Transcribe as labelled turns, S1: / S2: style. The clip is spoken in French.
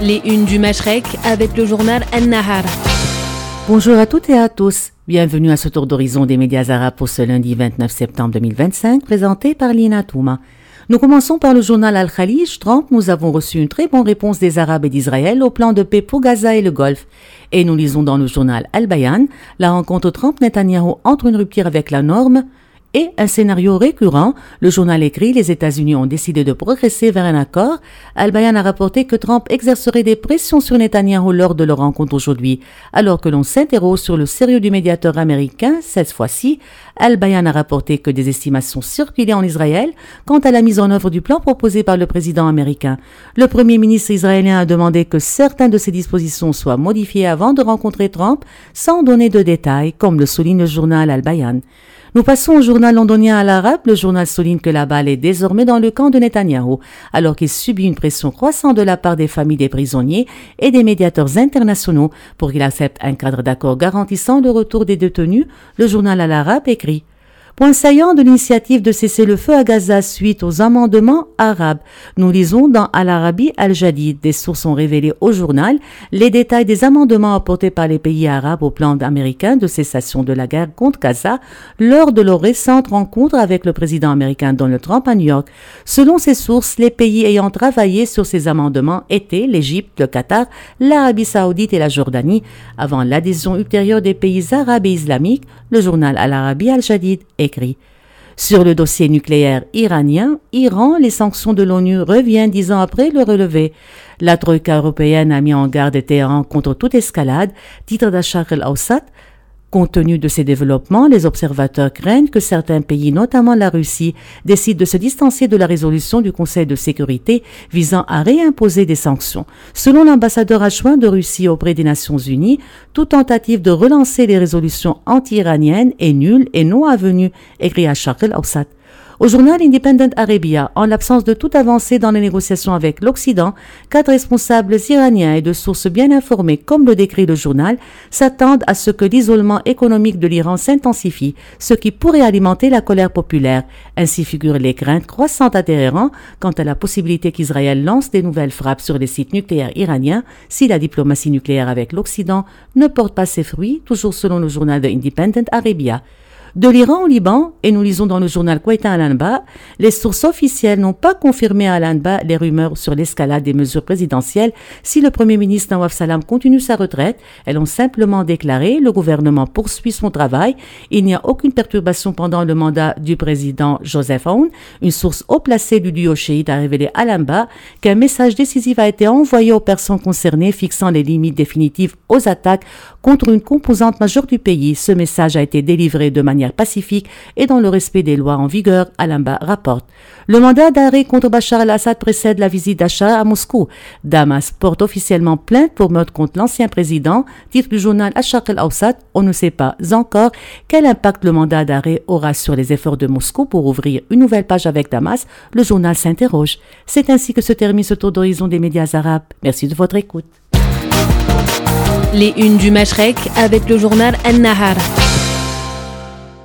S1: Les unes du Mashrek avec le journal An-Nahar.
S2: Bonjour à toutes et à tous. Bienvenue à ce tour d'horizon des médias arabes pour ce lundi 29 septembre 2025, présenté par Lina Touma. Nous commençons par le journal Al-Khalij. Trump, nous avons reçu une très bonne réponse des Arabes et d'Israël au plan de paix pour Gaza et le Golfe. Et nous lisons dans le journal Al-Bayan, la rencontre Trump-Netanyahou entre une rupture avec la norme et un scénario récurrent. Le journal écrit « Les États-Unis ont décidé de progresser vers un accord ». Al-Bayan a rapporté que Trump exercerait des pressions sur Netanyahou lors de leur rencontre aujourd'hui. Alors que l'on s'interroge sur le sérieux du médiateur américain, cette fois-ci, Al-Bayan a rapporté que des estimations circulaient en Israël quant à la mise en œuvre du plan proposé par le président américain. Le premier ministre israélien a demandé que certaines de ces dispositions soient modifiées avant de rencontrer Trump, sans donner de détails, comme le souligne le journal Al-Bayan. Nous passons au journal londonien Al-Arab. Le journal souligne que la balle est désormais dans le camp de Netanyahou, alors qu'il subit une pression croissante de la part des familles des prisonniers et des médiateurs internationaux pour qu'il accepte un cadre d'accord garantissant le retour des détenus. Le journal Al-Arab écrit: point saillant de l'initiative de cesser le feu à Gaza suite aux amendements arabes. Nous lisons dans Al-Arabi Al-Jadid. Des sources ont révélé au journal les détails des amendements apportés par les pays arabes au plan américain de cessation de la guerre contre Gaza lors de leur récente rencontre avec le président américain Donald Trump à New York. Selon ces sources, les pays ayant travaillé sur ces amendements étaient l'Égypte, le Qatar, l'Arabie saoudite et la Jordanie, avant l'adhésion ultérieure des pays arabes et islamiques. Le journal Al-Arabi Al-Jadid écrit: sur le dossier nucléaire iranien, Iran, les sanctions de l'ONU reviennent 10 ans après le relevé. La Troïka européenne a mis en garde Téhéran contre toute escalade, titre d'Al-Sharq al-Awsat. Compte tenu de ces développements, les observateurs craignent que certains pays, notamment la Russie, décident de se distancer de la résolution du Conseil de sécurité visant à réimposer des sanctions. Selon l'ambassadeur adjoint de Russie auprès des Nations Unies, toute tentative de relancer les résolutions anti-iraniennes est nulle et non avenue, écrit Al-Sharq al-Awsat. Au journal Independent Arabia, en l'absence de toute avancée dans les négociations avec l'Occident, 4 responsables iraniens et de sources bien informées, comme le décrit le journal, s'attendent à ce que l'isolement économique de l'Iran s'intensifie, ce qui pourrait alimenter la colère populaire. Ainsi figurent les craintes croissantes à Téhéran quant à la possibilité qu'Israël lance des nouvelles frappes sur les sites nucléaires iraniens si la diplomatie nucléaire avec l'Occident ne porte pas ses fruits, toujours selon le journal de Independent Arabia. De l'Iran au Liban, et nous lisons dans le journal Quwaitain Al-Anba, les sources officielles n'ont pas confirmé à Al-Anba les rumeurs sur l'escalade des mesures présidentielles si le Premier ministre Nawaf Salam continue sa retraite. Elles ont simplement déclaré: le gouvernement poursuit son travail, il n'y a aucune perturbation pendant le mandat du président Joseph Aoun. Une source haut placée du duo chiite a révélé à Al-Anba qu'un message décisif a été envoyé aux personnes concernées fixant les limites définitives aux attaques contre une composante majeure du pays. Ce message a été délivré de manière pacifique et dans le respect des lois en vigueur, Al-Anba rapporte. Le mandat d'arrêt contre Bachar al-Assad précède la visite d'Achar à Moscou. Damas porte officiellement plainte pour meurtre contre l'ancien président, titre du journal Al-Sharq al-Awsat. On ne sait pas encore quel impact le mandat d'arrêt aura sur les efforts de Moscou pour ouvrir une nouvelle page avec Damas. Le journal s'interroge. C'est ainsi que se termine ce tour d'horizon des médias arabes. Merci de votre écoute.
S1: Les unes du Mashrek avec le journal An-Nahar.